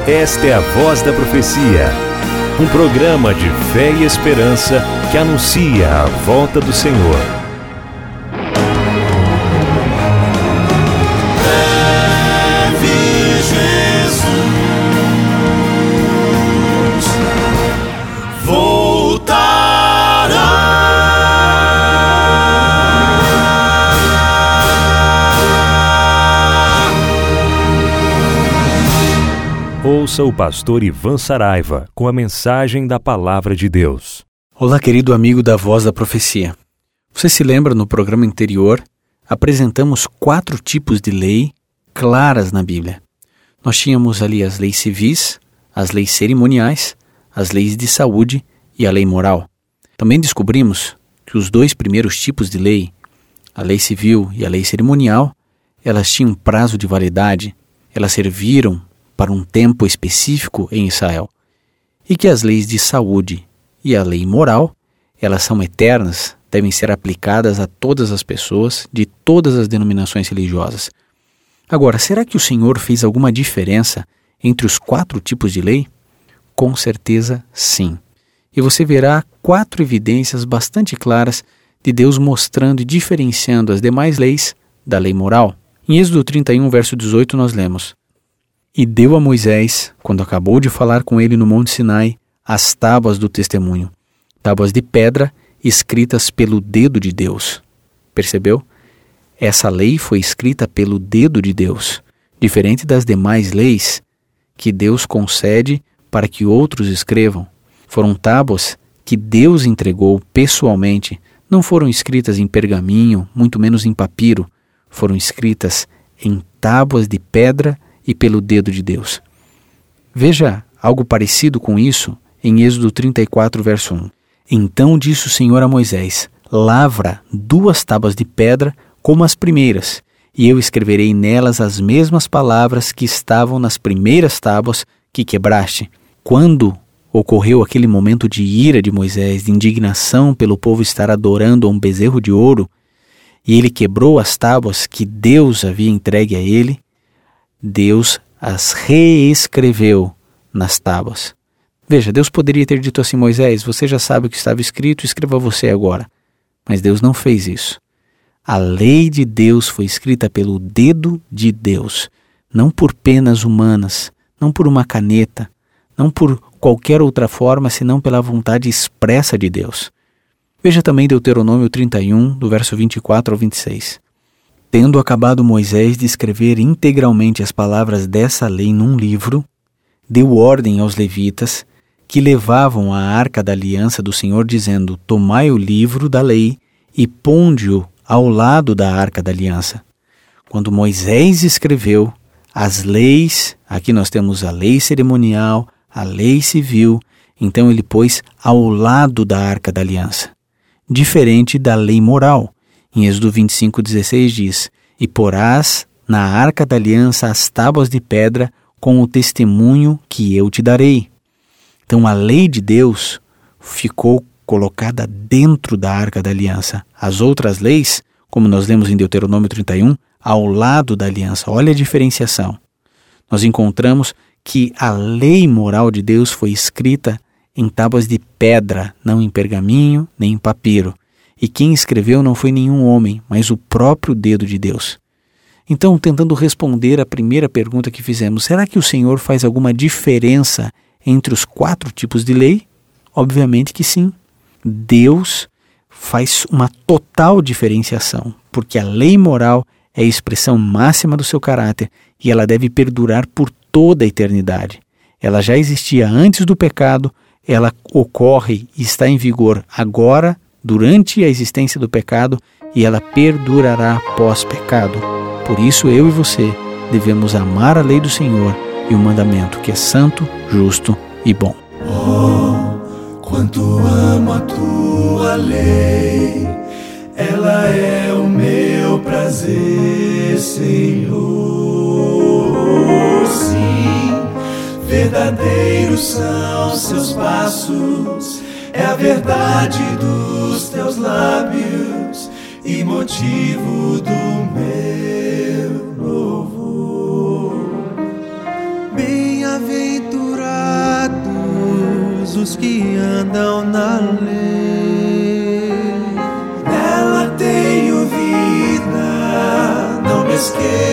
Esta é a Voz da Profecia, um programa de fé e esperança que anuncia a volta do Senhor. Ouça o pastor Ivan Saraiva com a mensagem da Palavra de Deus. Olá, querido amigo da Voz da Profecia. Você se lembra, no programa anterior, apresentamos 4 tipos de lei claras na Bíblia. Nós tínhamos ali as leis civis, as leis cerimoniais, as leis de saúde e a lei moral. Também descobrimos que os 2 primeiros tipos de lei, a lei civil e a lei cerimonial, elas tinham prazo de validade, elas serviram para um tempo específico em Israel, e que as leis de saúde e a lei moral, elas são eternas, devem ser aplicadas a todas as pessoas de todas as denominações religiosas. Agora, será que o Senhor fez alguma diferença entre os 4 tipos de lei? Com certeza, sim. E você verá 4 evidências bastante claras de Deus mostrando e diferenciando as demais leis da lei moral. Em Êxodo 31, verso 18, nós lemos: "E deu a Moisés, quando acabou de falar com ele no Monte Sinai, as tábuas do testemunho, tábuas de pedra escritas pelo dedo de Deus." Percebeu? Essa lei foi escrita pelo dedo de Deus, diferente das demais leis que Deus concede para que outros escrevam. Foram tábuas que Deus entregou pessoalmente, não foram escritas em pergaminho, muito menos em papiro, foram escritas em tábuas de pedra e pelo dedo de Deus. Veja algo parecido com isso em Êxodo 34, verso 1. "Então disse o Senhor a Moisés: lavra 2 tábuas de pedra como as primeiras, e eu escreverei nelas as mesmas palavras que estavam nas primeiras tábuas que quebraste." Quando ocorreu aquele momento de ira de Moisés, de indignação pelo povo estar adorando a um bezerro de ouro, e ele quebrou as tábuas que Deus havia entregue a ele, Deus as reescreveu nas tábuas. Veja, Deus poderia ter dito assim: Moisés, você já sabe o que estava escrito, escreva você agora. Mas Deus não fez isso. A lei de Deus foi escrita pelo dedo de Deus, não por penas humanas, não por uma caneta, não por qualquer outra forma, senão pela vontade expressa de Deus. Veja também Deuteronômio 31, do verso 24 ao 26. "Tendo acabado Moisés de escrever integralmente as palavras dessa lei num livro, deu ordem aos levitas que levavam a arca da aliança do Senhor, dizendo: tomai o livro da lei e ponde-o ao lado da arca da aliança. Quando Moisés escreveu as leis, aqui nós temos a lei cerimonial, a lei civil, então ele pôs ao lado da arca da aliança, diferente da lei moral. Em Êxodo 25:16 diz: e porás na arca da aliança as tábuas de pedra com o testemunho que eu te darei. Então a lei de Deus ficou colocada dentro da arca da aliança. As outras leis, como nós lemos em Deuteronômio 31, ao lado da aliança. Olha a diferenciação. Nós encontramos que a lei moral de Deus foi escrita em tábuas de pedra, não em pergaminho nem em papiro. E quem escreveu não foi nenhum homem, mas o próprio dedo de Deus. Então, tentando responder a primeira pergunta que fizemos, será que o Senhor faz alguma diferença entre os 4 tipos de lei? Obviamente que sim. Deus faz uma total diferenciação, porque a lei moral é a expressão máxima do seu caráter e ela deve perdurar por toda a eternidade. Ela já existia antes do pecado, ela ocorre e está em vigor agora, durante a existência do pecado, e ela perdurará pós-pecado. Por isso, eu e você devemos amar a lei do Senhor e o mandamento que é santo, justo e bom. Oh, quanto amo a tua lei, ela é o meu prazer, Senhor. Sim, verdadeiros são seus passos, é a verdade dos teus lábios e motivo do meu louvor. Bem-aventurado meus os que andam na lei. Nela tenho vida, não me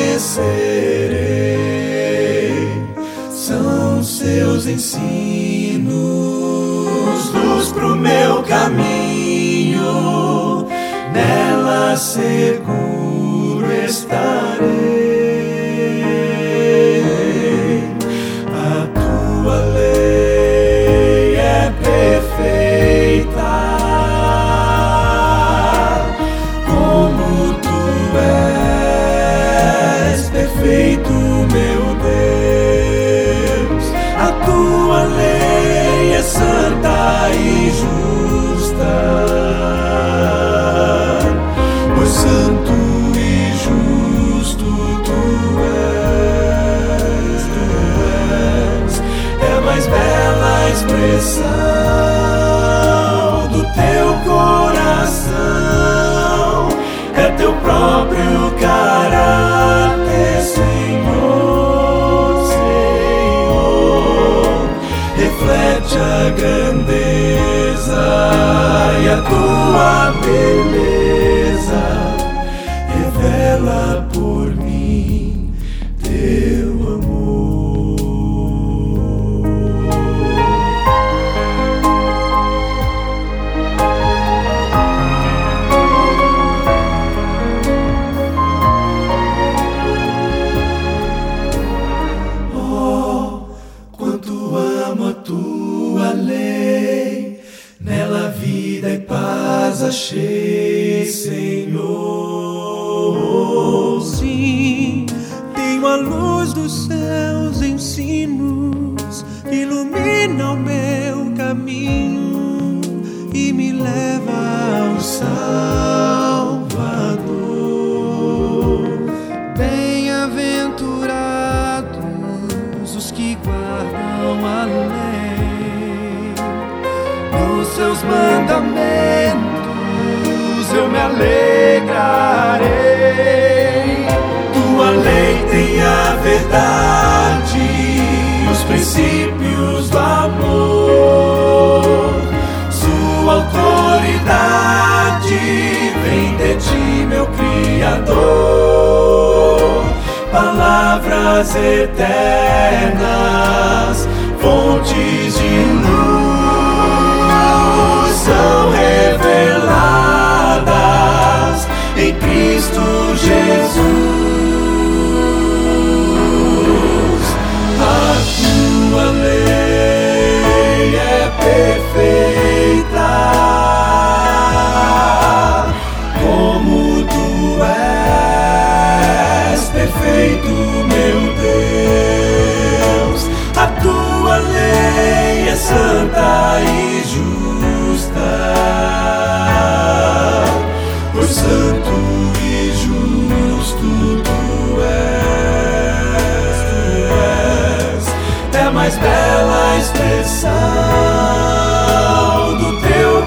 esquecerei. São seus ensinos, luz pro meu caminho. Nela seguro estarei. A tua lei é perfeita, como tu és perfeito, meu Deus. A tua lei é santa e justa, pois santo e justo tu és. É a mais bela expressão do teu coração, é teu próprio caráter, Senhor, Senhor. Reflete a grandeza e a tua beleza, revela por mim teu amor. Oh, quanto amo a tua lei, nela vida e paz achei, Senhor. Sim, tenho a luz dos seus ensinos, ilumina o meu caminho e me leva ao Salvador. Bem-aventurados os que guardam a lei, nos seus mandamentos eu me alegrarei. Tua lei tem a verdade, os princípios do amor. Sua autoridade vem de ti, meu Criador. Palavras eternas, fontes de luz, são reveladas em Cristo Jesus. A tua lei é perfeita, como tu és perfeito, meu Deus. A tua lei é santa e justa, pois santo e justo tu és. É a mais bela expressão do teu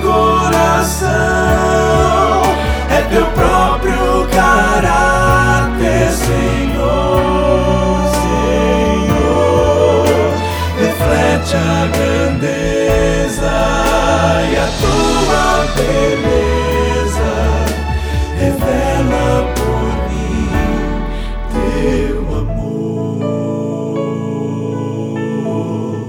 coração, é teu próprio caráter, Senhor, Senhor. Reflete a grandeza e a tua beleza, revela por mim teu amor.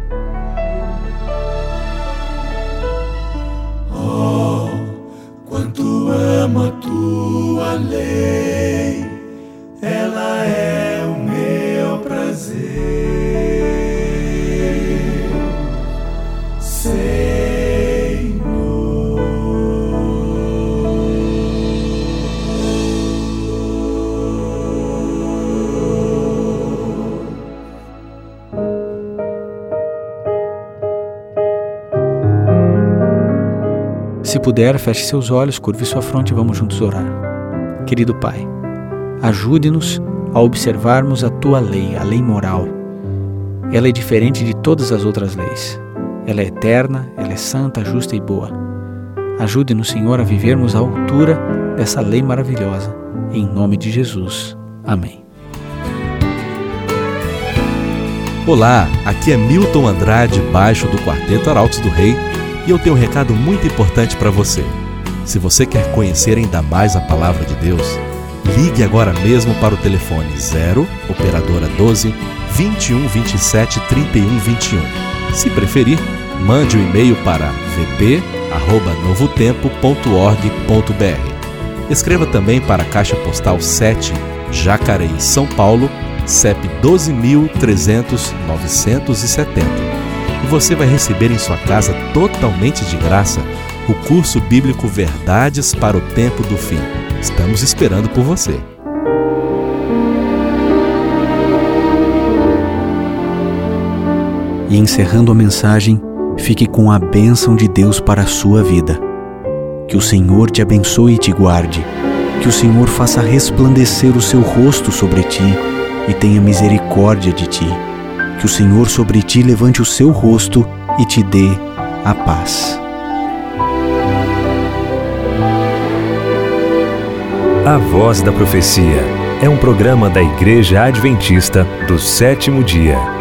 Oh, quanto amo a tua lei, ela é o meu prazer, Senhor. Se puder, feche seus olhos, curve sua fronte e vamos juntos orar. Querido Pai, ajude-nos a observarmos a Tua lei, a lei moral. Ela é diferente de todas as outras leis. Ela é eterna, ela é santa, justa e boa. Ajude-nos, Senhor, a vivermos à altura dessa lei maravilhosa. Em nome de Jesus. Amém. Olá, aqui é Milton Andrade, baixo do Quarteto Arautos do Rei, e eu tenho um recado muito importante para você. Se você quer conhecer ainda mais a Palavra de Deus, ligue agora mesmo para o telefone 0, operadora 12, 21 27 31 21. Se preferir, mande um e-mail para vp@novotempo.org.br. Escreva também para a Caixa Postal 7, Jacareí, São Paulo, CEP 12.300.970. E você vai receber em sua casa totalmente de graça o curso bíblico Verdades para o Tempo do Fim. Estamos esperando por você. E encerrando a mensagem, fique com a bênção de Deus para a sua vida. Que o Senhor te abençoe e te guarde. Que o Senhor faça resplandecer o seu rosto sobre ti e tenha misericórdia de ti. Que o Senhor sobre ti levante o seu rosto e te dê a paz. A Voz da Profecia é um programa da Igreja Adventista do Sétimo Dia.